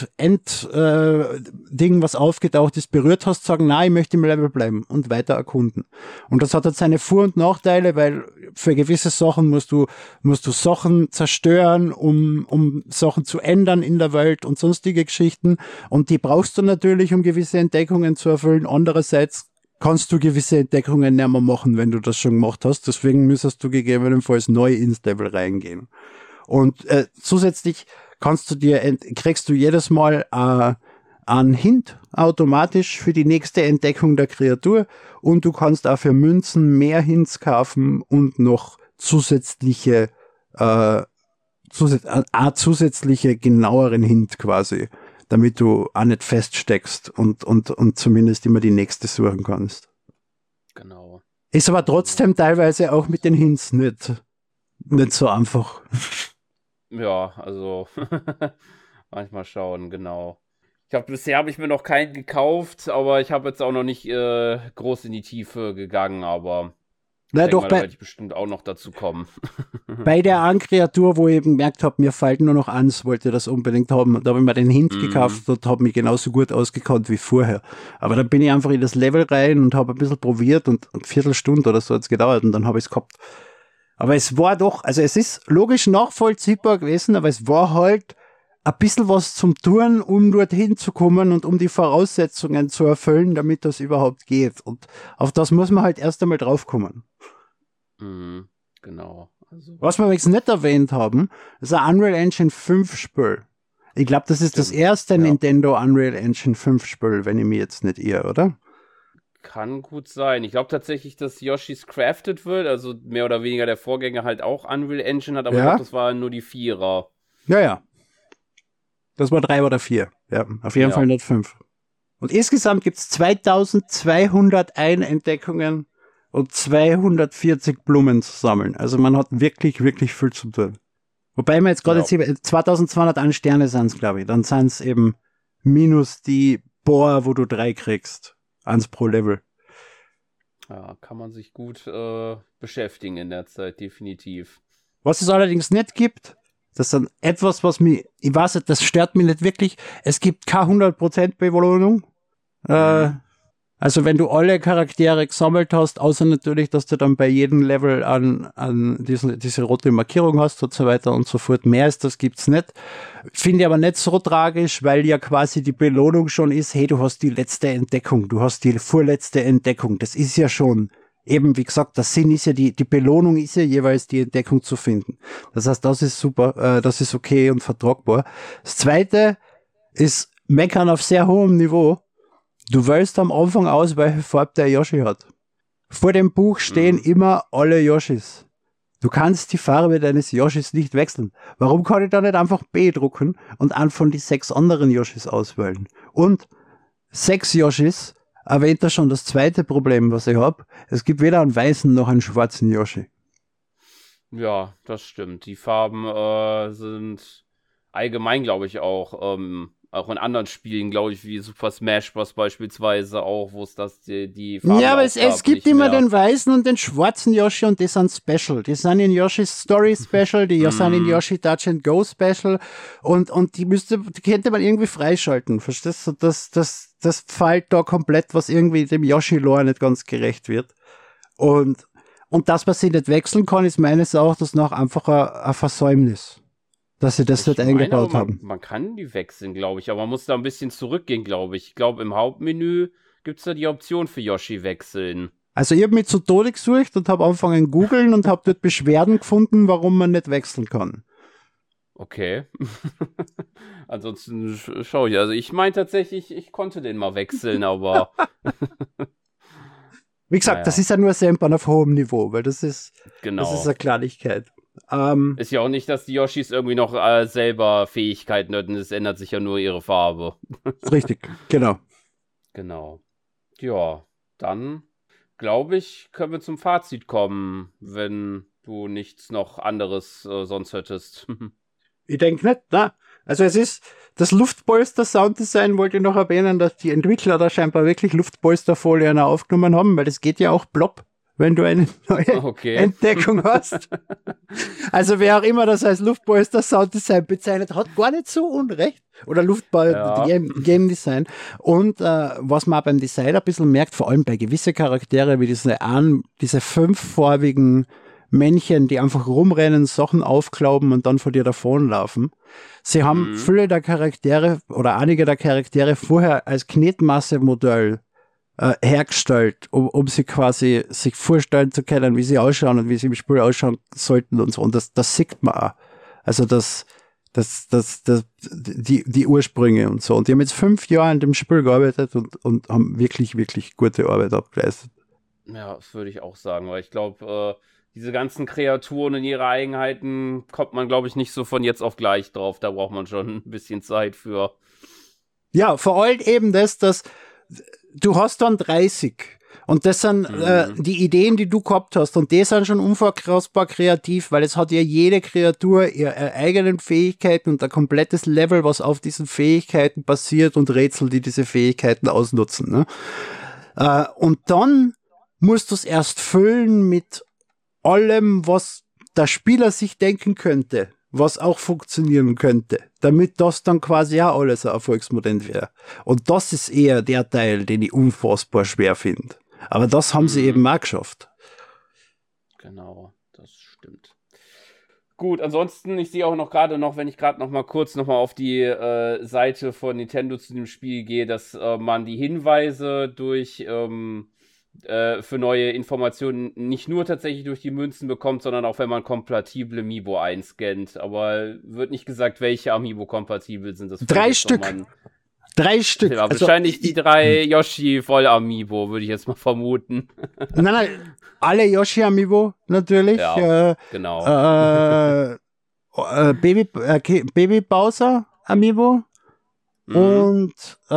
Ding, was aufgetaucht ist, berührt hast, sagen, nein, ich möchte im Level bleiben und weiter erkunden. Und das hat halt seine Vor- und Nachteile, weil für gewisse Sachen musst du Sachen zerstören, um Sachen zu ändern in der Welt und sonstige Geschichten. Und die brauchst du natürlich, um gewisse Entdeckungen zu erfüllen. Andererseits kannst du gewisse Entdeckungen nicht mehr machen, wenn du das schon gemacht hast. Deswegen müsstest du gegebenenfalls neu ins Level reingehen. Und zusätzlich kriegst du jedes Mal einen Hint automatisch für die nächste Entdeckung der Kreatur und du kannst auch für Münzen mehr Hints kaufen und noch zusätzliche genaueren Hint quasi, damit du auch nicht feststeckst und zumindest immer die nächste suchen kannst. Genau. Ist aber trotzdem teilweise auch mit den Hints nicht so einfach. Ja, also manchmal schauen, genau. Bisher habe ich mir noch keinen gekauft, aber ich habe jetzt auch noch nicht groß in die Tiefe gegangen, aber da werde ich bestimmt auch noch dazu kommen. Bei der einen Kreatur, wo ich eben gemerkt habe, mir fällt nur noch eins, wollte das unbedingt haben. Da habe ich mir den Hint gekauft und habe mich genauso gut ausgekannt wie vorher. Aber dann bin ich einfach in das Level rein und habe ein bisschen probiert und eine Viertelstunde oder so hat es gedauert und dann habe ich es gehabt. Aber es war doch, also es ist logisch nachvollziehbar gewesen, aber es war halt ein bisschen was zum Tun, um dorthin zu kommen und um die Voraussetzungen zu erfüllen, damit das überhaupt geht. Und auf das muss man halt erst einmal draufkommen. Genau. Also. Was wir jetzt nicht erwähnt haben, ist ein Unreal Engine 5 Spiel. Ich glaube, das ist das erste Nintendo Unreal Engine 5 Spiel, wenn ich mich jetzt nicht irre, oder? Kann gut sein. Ich glaube tatsächlich, dass Yoshi's Crafted wird, also mehr oder weniger der Vorgänger halt auch Unreal Engine hat, aber ich glaube, das war nur die 4er. Ja. Das war 3 oder 4. Ja, auf jeden Fall nicht 5. Und insgesamt gibt es 2201 Entdeckungen und 240 Blumen zu sammeln. Also man hat wirklich, wirklich viel zu tun. Wobei man jetzt gerade 2201 Sterne sind es, glaube ich. Dann sind es eben minus die Bohr, wo du 3 kriegst. 1 pro Level. Ja, kann man sich gut beschäftigen in der Zeit, definitiv. Was es allerdings nicht gibt, das ist etwas, was mich, ich weiß nicht, das stört mich nicht wirklich. Es gibt keine 100% Belohnung. Also wenn du alle Charaktere gesammelt hast, außer natürlich, dass du dann bei jedem Level an diese rote Markierung hast und so weiter und so fort. Mehr als das gibt's nicht. Finde ich aber nicht so tragisch, weil ja quasi die Belohnung schon ist, hey, du hast die letzte Entdeckung, du hast die vorletzte Entdeckung. Das ist ja schon, eben wie gesagt, das Sinn ist ja, die Belohnung ist ja jeweils die Entdeckung zu finden. Das heißt, das ist super, das ist okay und vertragbar. Das Zweite ist Meckern auf sehr hohem Niveau. Du wählst am Anfang aus, welche Farbe der Yoshi hat. Vor dem Buch stehen immer alle Yoshis. Du kannst die Farbe deines Yoshis nicht wechseln. Warum kann ich da nicht einfach B drucken und einen von die 6 anderen Yoshis auswählen? Und 6 Yoshis erwähnt da schon das zweite Problem, was ich habe. Es gibt weder einen weißen noch einen schwarzen Yoshi. Ja, das stimmt. Die Farben sind allgemein, glaube ich, auch in anderen Spielen, glaube ich, wie Super Smash Bros. Beispielsweise auch, wo es die Farben ja, aber es gibt immer den weißen und den schwarzen Yoshi und die sind special. Die sind in Yoshi's Story Special, die sind in Yoshi Touch and Go Special und die könnte man irgendwie freischalten. Verstehst du? Das fällt da komplett, was irgendwie dem Yoshi-Lore nicht ganz gerecht wird. Und dass man sie nicht wechseln kann, ist meines Erachtens nach einfach ein Versäumnis. Dass sie das nicht eingebaut haben. Man kann die wechseln, glaube ich, aber man muss da ein bisschen zurückgehen, glaube ich. Ich glaube, im Hauptmenü gibt es da die Option für Yoshi wechseln. Also ich habe mich zu Tode gesucht und habe angefangen googeln und habe dort Beschwerden gefunden, warum man nicht wechseln kann. Okay. Ansonsten schaue ich. Also ich meine tatsächlich, ich konnte den mal wechseln, aber... Wie gesagt, das ist ja nur Sempern auf hohem Niveau, weil das ist eine Kleinigkeit. Ist ja auch nicht, dass die Yoshis irgendwie noch selber Fähigkeiten hatten, es ändert sich ja nur ihre Farbe. Richtig, genau. Genau. Ja, dann glaube ich, können wir zum Fazit kommen, wenn du nichts noch anderes sonst hättest. Ich denke nicht, ne? Also es ist, das Luftpolster-Sounddesign wollte ich noch erwähnen, dass die Entwickler da scheinbar wirklich Luftpolsterfolien aufgenommen haben, weil es geht ja auch plopp, wenn du eine neue Entdeckung hast. Also wer auch immer das als Luftpolster-Sounddesign bezeichnet, hat gar nicht so unrecht. Oder Game Design. Und was man auch beim Design ein bisschen merkt, vor allem bei gewissen Charaktere wie diese 5-farbigen Männchen, die einfach rumrennen, Sachen aufklauben und dann vor dir davonlaufen. Sie haben viele der Charaktere oder einige der Charaktere vorher als Knetmasse-Modell hergestellt, um sie quasi sich vorstellen zu können, wie sie ausschauen und wie sie im Spiel ausschauen sollten und so. Und das sieht man auch. Also die Ursprünge und so. Und die haben jetzt 5 Jahre an dem Spiel gearbeitet und haben wirklich, wirklich gute Arbeit abgeleistet. Ja, das würde ich auch sagen, weil ich glaube, diese ganzen Kreaturen und ihre Eigenheiten kommt man, glaube ich, nicht so von jetzt auf gleich drauf. Da braucht man schon ein bisschen Zeit für. Ja, vor allem eben dass du hast dann 30 und das sind die Ideen, die du gehabt hast und die sind schon unfassbar kreativ, weil es hat ja jede Kreatur ihre eigenen Fähigkeiten und ein komplettes Level, was auf diesen Fähigkeiten basiert und Rätsel, die diese Fähigkeiten ausnutzen. Ne? Und dann musst du es erst füllen mit allem, was der Spieler sich denken könnte, was auch funktionieren könnte, damit das dann quasi auch alles ein Erfolgsmodell wäre. Und das ist eher der Teil, den ich unfassbar schwer finde. Aber das haben sie eben auch geschafft. Genau, das stimmt. Gut, ansonsten, ich sehe auch noch gerade wenn ich gerade noch mal kurz auf die Seite von Nintendo zu dem Spiel gehe, dass man die Hinweise durch für neue Informationen nicht nur tatsächlich durch die Münzen bekommt, sondern auch wenn man kompatible Amiibo einscannt. Aber wird nicht gesagt, welche Amiibo kompatibel sind. Das 3 Stück. 3 Stück. Ja, also, wahrscheinlich die 3 Yoshi voll Amiibo, würde ich jetzt mal vermuten. Nein, alle Yoshi Amiibo natürlich. Ja, genau. Baby Bowser Amiibo. Und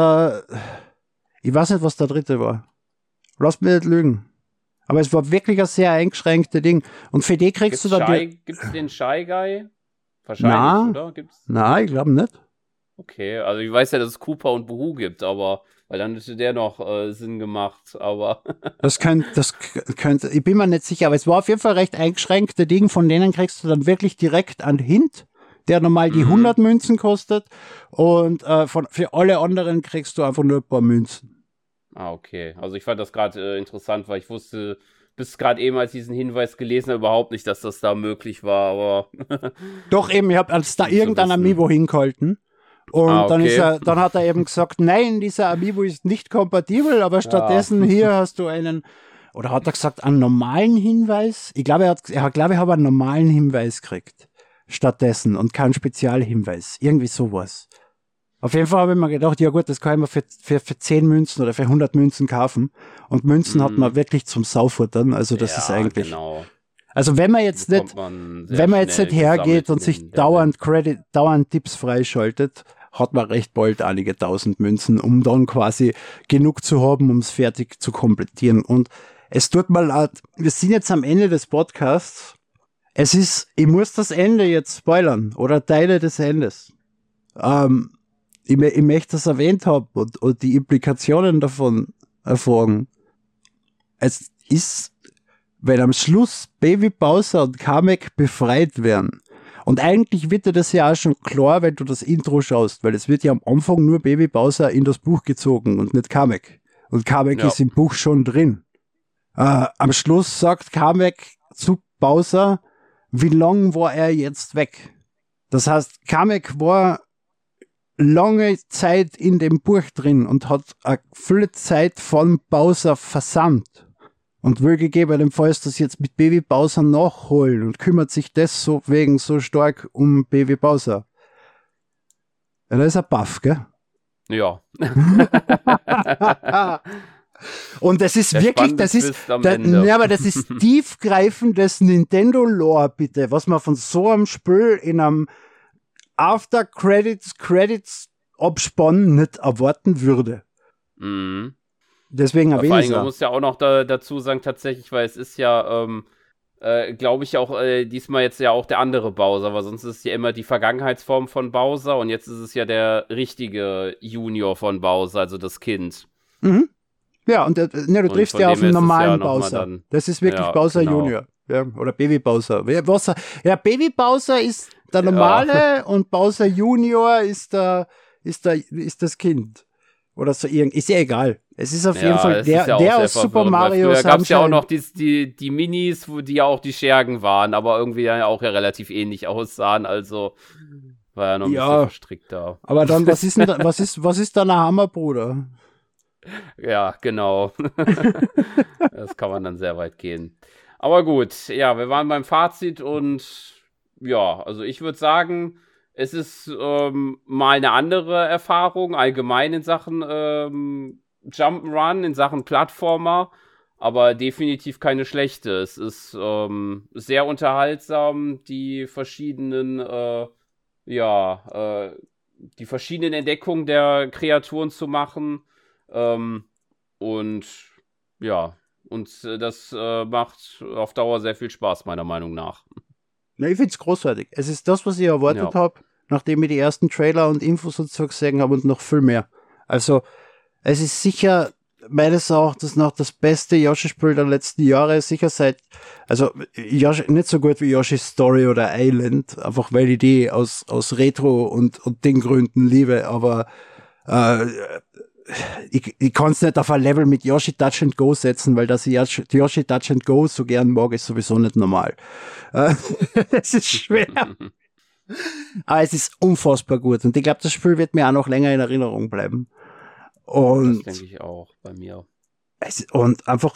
ich weiß nicht, was der dritte war. Lass mich nicht lügen. Aber es war wirklich ein sehr eingeschränktes Ding. Und für die kriegst du dann... Gibt's den Shy Guy? Wahrscheinlich, oder? Nein, ich glaube nicht. Okay, also ich weiß ja, dass es Koopa und Boo gibt, aber... Weil dann hätte der noch Sinn gemacht, aber... Das könnte... Ich bin mir nicht sicher, aber es war auf jeden Fall recht eingeschränkte Ding. Von denen kriegst du dann wirklich direkt an Hint, der normal die 100 Münzen kostet. Und für alle anderen kriegst du einfach nur ein paar Münzen. Ah, okay. Also ich fand das gerade interessant, weil ich wusste bis gerade eben, als ich diesen Hinweis gelesen habe, überhaupt nicht, dass das da möglich war, aber... Doch eben, ich habe als da irgendein Amiibo hingehalten und okay. dann hat er eben gesagt, nein, dieser Amiibo ist nicht kompatibel, aber stattdessen hier hast du einen, oder hat er gesagt, einen normalen Hinweis? Ich glaube, ich habe einen normalen Hinweis gekriegt stattdessen und keinen Spezialhinweis. Irgendwie sowas. Auf jeden Fall habe ich mir gedacht, ja gut, das kann ich mir für 10 Münzen oder für 100 Münzen kaufen. Und Münzen hat man wirklich zum Saufuttern. Also das ist eigentlich... Genau. Also wenn man jetzt nicht hergeht und sich dauernd Tipps freischaltet, hat man recht bald einige 1000 Münzen, um dann quasi genug zu haben, um es fertig zu komplettieren. Und es tut mir leid, wir sind jetzt am Ende des Podcasts. Ich muss das Ende jetzt spoilern oder Teile des Endes. Ich möchte das erwähnt haben und die Implikationen davon erfragen. Es ist, wenn am Schluss Baby Bowser und Kamek befreit werden. Und eigentlich wird dir das ja auch schon klar, wenn du das Intro schaust, weil es wird ja am Anfang nur Baby Bowser in das Buch gezogen und nicht Kamek. Und Kamek ist im Buch schon drin. Am Schluss sagt Kamek zu Bowser, wie lang war er jetzt weg? Das heißt, Kamek war lange Zeit in dem Buch drin und hat eine viele Zeit von Bowser versandt und will gegebenenfalls das jetzt mit Baby Bowser nachholen und kümmert sich deswegen so stark um Baby Bowser. Ja, das ist ein Buff, gell? Ja. Und das ist wirklich, das ist tiefgreifendes Nintendo-Lore, bitte, was man von so einem Spiel in einem After Credits Abspann nicht erwarten würde. Mhm. Deswegen erwähne ich es. Man muss ja auch noch dazu sagen, tatsächlich, weil es ist ja, glaube ich auch diesmal jetzt ja auch der andere Bowser, weil sonst ist es ja immer die Vergangenheitsform von Bowser und jetzt ist es ja der richtige Junior von Bowser, also das Kind. Mhm. Ja, und du triffst ja auf den normalen Bowser. Das ist wirklich Bowser Junior. Ja, oder Baby Bowser. Ja, Baby Bowser ist der normale und Bowser Junior ist das Kind. Oder so ist ja egal. Es ist auf jeden Fall der aus Super Mario Sunshine. Da gab es ja auch noch die Minis, die ja auch die Schergen waren, aber irgendwie ja auch relativ ähnlich aussahen, also war ja noch ein bisschen verstrickter. Aber dann, was ist da ein Hammerbruder? Ja, genau. Das kann man dann sehr weit gehen. Aber gut, ja, wir waren beim Fazit und ja, also ich würde sagen, es ist mal eine andere Erfahrung, allgemein in Sachen Jump'n'Run, in Sachen Plattformer, aber definitiv keine schlechte. Es ist sehr unterhaltsam, die verschiedenen Entdeckungen der Kreaturen zu machen. Und ja, das macht auf Dauer sehr viel Spaß, meiner Meinung nach. Na, ich finde es großartig. Es ist das, was ich erwartet habe, nachdem ich die ersten Trailer und Infos dazu gesehen habe und noch viel mehr. Also, es ist sicher meines Erachtens noch das beste Yoshi-Spiel der letzten Jahre, sicher also Yoshi, nicht so gut wie Yoshi's Story oder Island, einfach weil ich die aus Retro und den Gründen liebe, aber ich kann es nicht auf ein Level mit Yoshi Touch and Go setzen, weil dass ich Yoshi Touch and Go so gern mag, ist sowieso nicht normal. Es ist schwer. Aber es ist unfassbar gut. Und ich glaube, das Spiel wird mir auch noch länger in Erinnerung bleiben. Und das denke ich auch bei mir. Und einfach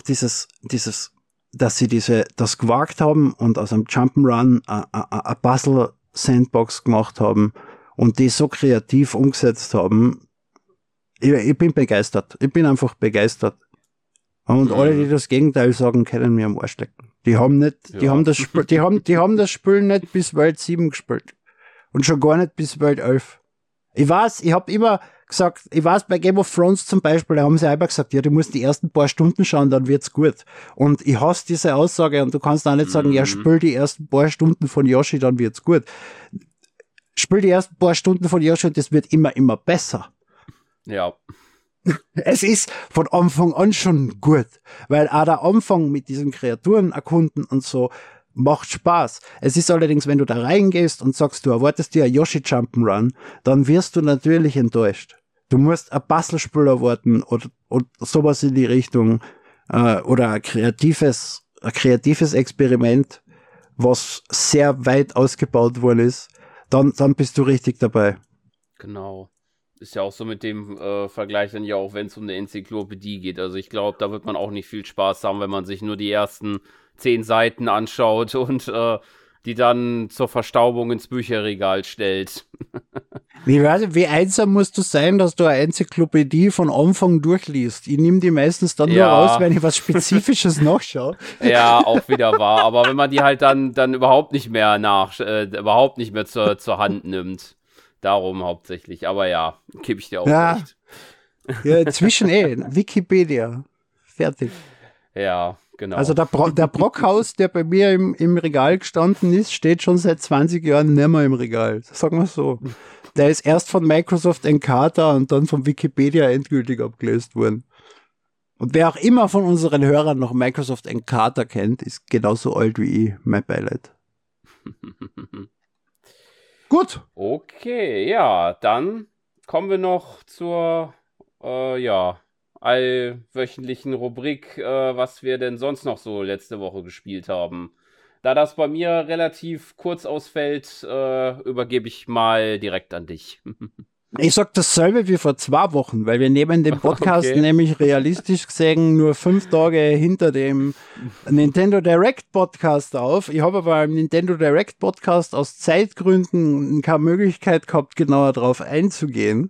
dass sie das gewagt haben und aus einem Jump'n'Run eine Puzzle-Sandbox gemacht haben und die so kreativ umgesetzt haben. Ich bin begeistert. Ich bin einfach begeistert. Und alle, die das Gegenteil sagen, können mir am Arsch lecken. Die haben das Spiel nicht bis Welt 7 gespielt. Und schon gar nicht bis Welt 11. Ich habe immer gesagt, bei Game of Thrones zum Beispiel, da haben sie einfach gesagt, ja, du musst die ersten paar Stunden schauen, dann wird's gut. Und ich hasse diese Aussage und du kannst auch nicht sagen, ja, spiel die ersten paar Stunden von Yoshi, dann wird's gut. Spiel die ersten paar Stunden von Yoshi und das wird immer besser. Ja. Es ist von Anfang an schon gut, weil auch der Anfang mit diesen Kreaturen erkunden und so macht Spaß. Es ist allerdings, wenn du da reingehst und sagst, du erwartest dir ein Yoshi Jump'n'Run, dann wirst du natürlich enttäuscht. Du musst ein Puzzlespiel erwarten oder sowas in die Richtung oder ein kreatives Experiment, was sehr weit ausgebaut worden ist, dann bist du richtig dabei. Genau. Ist ja auch so mit dem Vergleich dann ja auch, wenn es um eine Enzyklopädie geht. Also ich glaube, da wird man auch nicht viel Spaß haben, wenn man sich nur die ersten 10 Seiten anschaut und die dann zur Verstaubung ins Bücherregal stellt. Wie einsam musst du sein, dass du eine Enzyklopädie von Anfang durchliest? Ich nehme die meistens dann nur raus, wenn ich was Spezifisches nachschaue. Ja, auch wieder wahr. Aber wenn man die halt dann überhaupt nicht mehr zur Hand nimmt. Darum hauptsächlich. Aber ja, gebe ich dir auch recht. Ja, inzwischen Wikipedia. Fertig. Ja, genau. Also der Brockhaus, der bei mir im Regal gestanden ist, steht schon seit 20 Jahren nicht mehr im Regal. Sagen wir so. Der ist erst von Microsoft Encarta und dann von Wikipedia endgültig abgelöst worden. Und wer auch immer von unseren Hörern noch Microsoft Encarta kennt, ist genauso alt wie ich. Mein Beileid. Gut. Okay, ja, dann kommen wir noch zur allwöchentlichen Rubrik, was wir denn sonst noch so letzte Woche gespielt haben. Da das bei mir relativ kurz ausfällt, übergebe ich mal direkt an dich. Ich sag dasselbe wie vor 2 Wochen, weil wir nehmen den Podcast nämlich realistisch gesehen nur 5 Tage hinter dem Nintendo Direct Podcast auf. Ich habe aber im Nintendo Direct Podcast aus Zeitgründen keine Möglichkeit gehabt, genauer drauf einzugehen.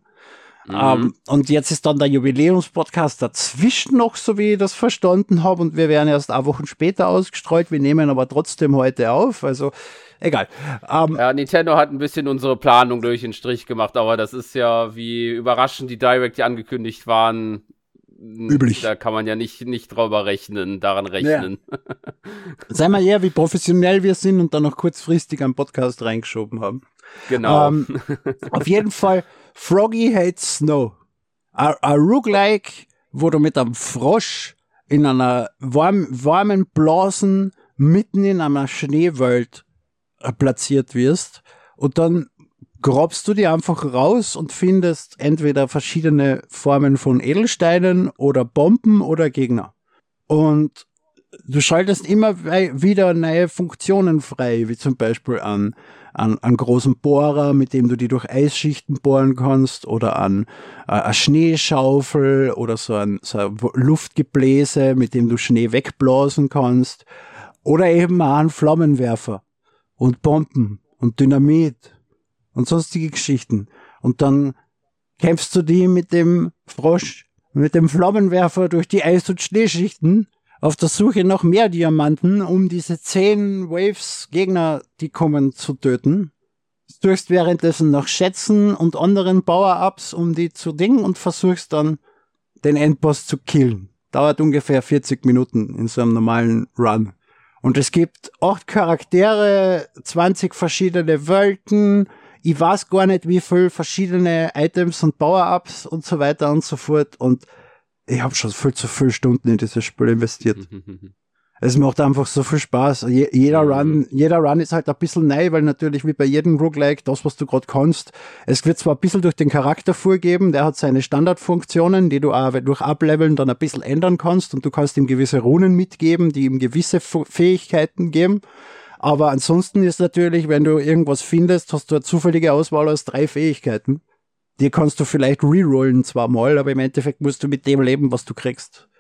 Und jetzt ist dann der Jubiläumspodcast dazwischen noch, so wie ich das verstanden habe, und wir werden erst 1 Wochen später ausgestreut. Wir nehmen aber trotzdem heute auf, also egal. Ja, Nintendo hat ein bisschen unsere Planung durch den Strich gemacht, aber das ist ja, wie überraschend die Direct angekündigt waren, üblich. Da kann man ja nicht daran rechnen. Ja. Seien wir eher, wie professionell wir sind und dann noch kurzfristig einen Podcast reingeschoben haben. Genau. Auf jeden Fall Froggy Hates Snow. Ein Roguelike, wo du mit einem Frosch in einer warmen Blasen mitten in einer Schneewelt platziert wirst und dann grabst du die einfach raus und findest entweder verschiedene Formen von Edelsteinen oder Bomben oder Gegner. Und du schaltest immer wieder neue Funktionen frei, wie zum Beispiel an großen Bohrer, mit dem du die durch Eisschichten bohren kannst, oder an eine Schneeschaufel oder so ein Luftgebläse, mit dem du Schnee wegblasen kannst, oder eben auch einen Flammenwerfer und Bomben und Dynamit und sonstige Geschichten. Und dann kämpfst du die mit dem Frosch, mit dem Flammenwerfer durch die Eis- und Schneeschichten auf der Suche nach mehr Diamanten, um diese 10 Waves Gegner, die kommen, zu töten. Du suchst währenddessen nach Schätzen und anderen Power-Ups, um die zu dingen, und versuchst dann, den Endboss zu killen. Dauert ungefähr 40 Minuten in so einem normalen Run. Und es gibt 8 Charaktere, 20 verschiedene Welten, ich weiß gar nicht, wie viel verschiedene Items und Power-Ups und so weiter und so fort. Und ich habe schon viel zu viele Stunden in dieses Spiel investiert. Es macht einfach so viel Spaß. Jeder Run ist halt ein bisschen neu, weil natürlich wie bei jedem Roguelike das, was du gerade kannst, es wird zwar ein bisschen durch den Charakter vorgeben, der hat seine Standardfunktionen, die du auch durch Ableveln dann ein bisschen ändern kannst, und du kannst ihm gewisse Runen mitgeben, die ihm gewisse Fähigkeiten geben. Aber ansonsten ist natürlich, wenn du irgendwas findest, hast du eine zufällige Auswahl aus 3 Fähigkeiten. Die kannst du vielleicht rerollen 2-mal, aber im Endeffekt musst du mit dem leben, was du kriegst.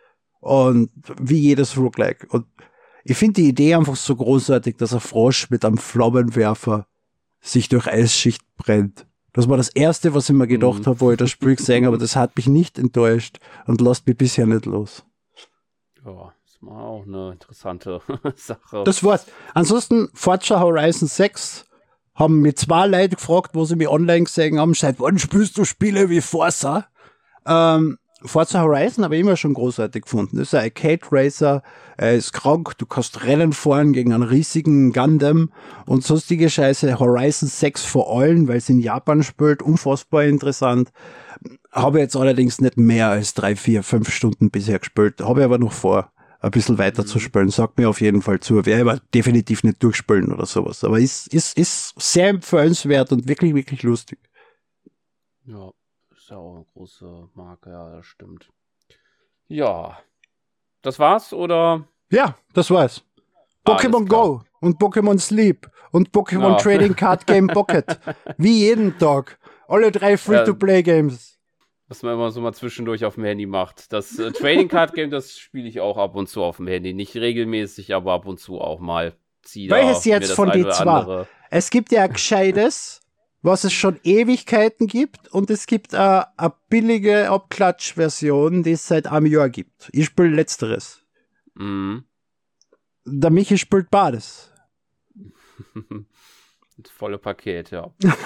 Und wie jedes Roguelike. Und ich finde die Idee einfach so großartig, dass ein Frosch mit einem Flammenwerfer sich durch Eisschicht brennt. Das war das Erste, was ich mir gedacht habe, wo ich das Spiel gesehen habe. Das hat mich nicht enttäuscht und lässt mich bisher nicht los. Ja, das war auch eine interessante Sache. Das war's. Ansonsten, Forza Horizon 6 haben mich 2 Leute gefragt, wo sie mich online gesehen haben, seit wann spielst du Spiele wie Forza? Forza Horizon habe ich immer schon großartig gefunden. Das ist ein Arcade Racer, er ist krank, du kannst Rennen fahren gegen einen riesigen Gundam und sonstige Scheiße. Horizon 6 vor allem, weil es in Japan spielt, unfassbar interessant. Habe jetzt allerdings nicht mehr als 3, 4, 5 Stunden bisher gespielt. Habe ich aber noch vor, ein bisschen weiter zu spielen. Sagt mir auf jeden Fall zu. Werde aber definitiv nicht durchspielen oder sowas. Aber ist sehr empfehlenswert und wirklich, wirklich lustig. Ja, ist ja auch eine große Marke, ja, das stimmt. Ja, das war's, oder? Ja, das war's. Pokémon Go und Pokémon Sleep und Pokémon Trading Card Game Pocket. Wie jeden Tag. Alle 3 Free-to-Play-Games. Was man immer so mal zwischendurch auf dem Handy macht. Das Trading Card Game, das spiele ich auch ab und zu auf dem Handy. Nicht regelmäßig, aber ab und zu auch mal. Welches jetzt von den 2? Es gibt ja ein gescheites, was es schon Ewigkeiten gibt, und es gibt eine billige Abklatsch-Version, die es seit einem Jahr gibt. Ich spiele Letzteres. Mhm. Der Michi spielt beides. Das volle Paket, ja.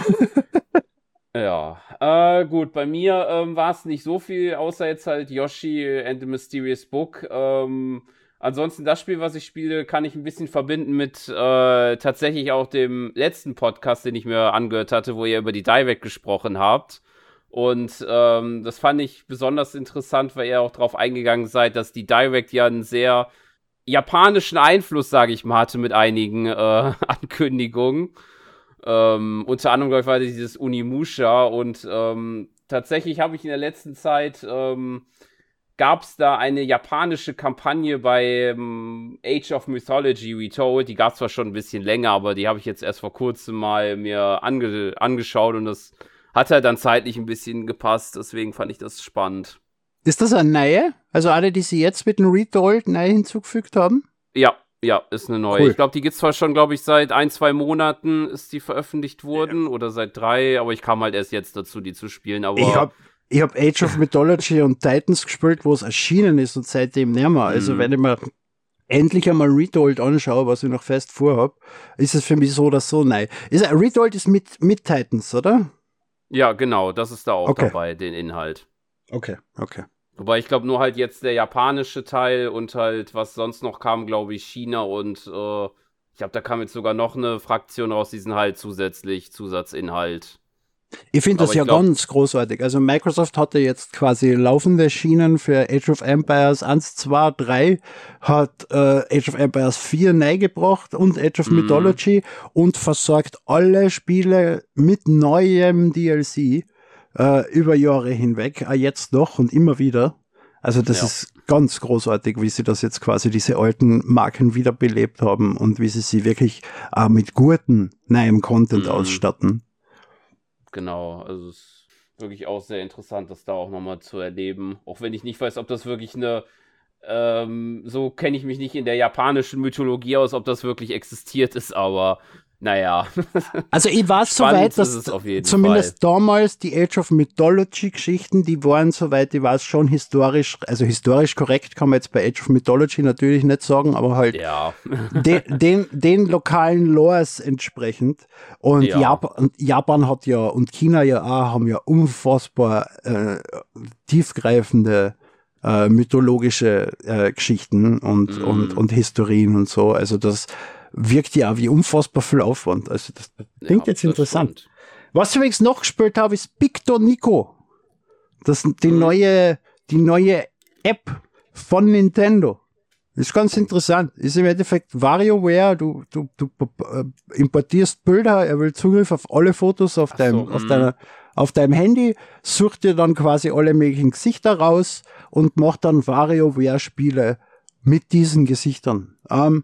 Ja, gut, bei mir war es nicht so viel, außer jetzt halt Yoshi and the Mysterious Book. Ansonsten das Spiel, was ich spiele, kann ich ein bisschen verbinden mit tatsächlich auch dem letzten Podcast, den ich mir angehört hatte, wo ihr über die Direct gesprochen habt. Und das fand ich besonders interessant, weil ihr auch darauf eingegangen seid, dass die Direct ja einen sehr japanischen Einfluss, sage ich mal, hatte mit einigen Ankündigungen. Unter anderem, glaube ich, war dieses Unimusha. Und tatsächlich habe ich in der letzten Zeit gab es da eine japanische Kampagne bei Age of Mythology Retold. Die gab es zwar schon ein bisschen länger, aber die habe ich jetzt erst vor kurzem mal mir angeschaut und das hat halt dann zeitlich ein bisschen gepasst. Deswegen fand ich das spannend. Ist das eine neue? Also alle, die sie jetzt mit dem Retold neu hinzugefügt haben? Ja, ist eine neue. Cool. Ich glaube, die gibt's zwar schon, seit 1, 2 Monaten ist die veröffentlicht worden oder seit 3, aber ich kam halt erst jetzt dazu, die zu spielen. Aber ich hab Age of Mythology und Titans gespielt, wo es erschienen ist und seitdem nicht mehr. Also wenn ich mir endlich einmal Retold anschaue, was ich noch fest vorhab, ist es für mich so oder so neu. Retold ist mit Titans, oder? Ja, genau, das ist da auch dabei, den Inhalt. Okay. Wobei ich glaube, nur halt jetzt der japanische Teil und halt, was sonst noch kam, glaube ich, China und ich glaube, da kam jetzt sogar noch eine Fraktion raus, die sind halt Zusatzinhalt. Ich finde das ganz großartig. Also Microsoft hatte jetzt quasi laufende Schienen für Age of Empires 1, 2, 3, hat Age of Empires 4 neu gebracht und Age of Mythology und versorgt alle Spiele mit neuem DLC über Jahre hinweg, auch jetzt noch und immer wieder. Also das ist ganz großartig, wie sie das jetzt quasi diese alten Marken wiederbelebt haben und wie sie wirklich mit guten neuem Content ausstatten. Genau, also es ist wirklich auch sehr interessant, das da auch nochmal zu erleben. Auch wenn ich nicht weiß, ob das wirklich so kenne ich mich nicht in der japanischen Mythologie aus, ob das wirklich existiert ist, aber naja. Also ich war so weit, dass zumindest damals die Age of Mythology Geschichten, die waren, soweit ich weiß, schon historisch korrekt, kann man jetzt bei Age of Mythology natürlich nicht sagen, aber halt den lokalen Lores entsprechend. Und Japan hat ja und China ja auch, haben ja unfassbar tiefgreifende mythologische Geschichten und Historien und so. Also das wirkt ja auch wie unfassbar viel Aufwand. Also das klingt jetzt interessant. Stimmt. Was ich übrigens noch gespielt habe, ist Pictonico. Das die neue App von Nintendo. Ist ganz interessant. Ist im Endeffekt WarioWare. Du importierst Bilder, er will Zugriff auf alle Fotos auf deinem Handy, sucht dir dann quasi alle möglichen Gesichter raus und macht dann WarioWare-Spiele mit diesen Gesichtern.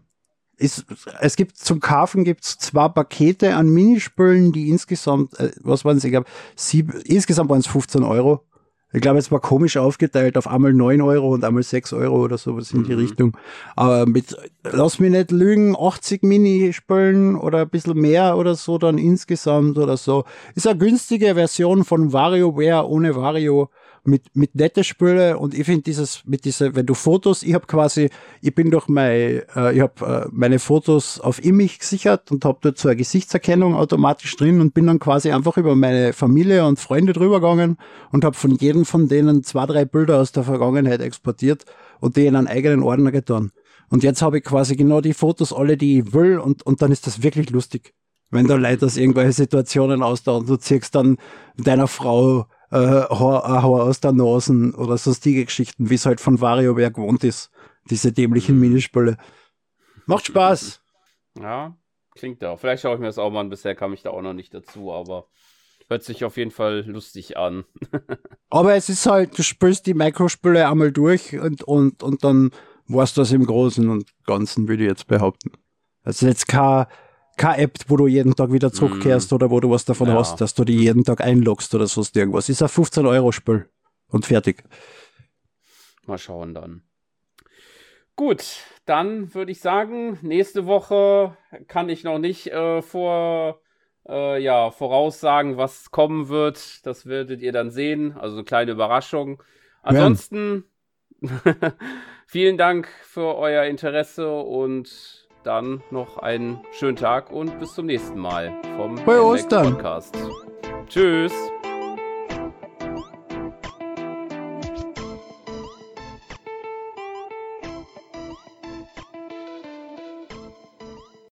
Es gibt zum Kaufen 2 Pakete an Minispielen, die insgesamt, was waren sie, insgesamt waren es 15 €. Ich glaube, es war komisch aufgeteilt, auf einmal 9 Euro und einmal 6 Euro oder sowas in die Richtung. Aber lass mich nicht lügen, 80 Minispielen oder ein bisschen mehr oder so dann insgesamt oder so. Ist eine günstige Version von WarioWare ohne Wario mit nette Spiele, und ich finde wenn du Fotos, ich bin durch meine Fotos auf Image gesichert und habe dort so eine Gesichtserkennung automatisch drin und bin dann quasi einfach über meine Familie und Freunde drüber gegangen und habe von jedem von denen 2, 3 Bilder aus der Vergangenheit exportiert und die in einen eigenen Ordner getan. Und jetzt habe ich quasi genau die Fotos alle, die ich will, und dann ist das wirklich lustig. Wenn da Leute aus irgendwelche Situationen und du ziehst dann deiner Frau Haar aus der Nase oder sonstige Geschichten, wie es halt von WarioWare gewohnt ist. Diese dämlichen Minispiele. Macht Spaß. Ja, klingt auch. Vielleicht schaue ich mir das auch mal an. Bisher kam ich da auch noch nicht dazu, aber hört sich auf jeden Fall lustig an. Aber es ist halt, du spielst die Mikrospiele einmal durch und dann war's das im Großen und Ganzen, würde ich jetzt behaupten. Also jetzt keine App, wo du jeden Tag wieder zurückkehrst oder wo du was davon hast, dass du die jeden Tag einloggst oder sonst irgendwas. Ist ein 15-Euro-Spiel und fertig. Mal schauen dann. Gut, dann würde ich sagen, nächste Woche kann ich noch nicht voraussagen, was kommen wird. Das werdet ihr dann sehen. Also eine kleine Überraschung. Ansonsten vielen Dank für euer Interesse und dann noch einen schönen Tag und bis zum nächsten Mal vom Ostern Podcast. Tschüss.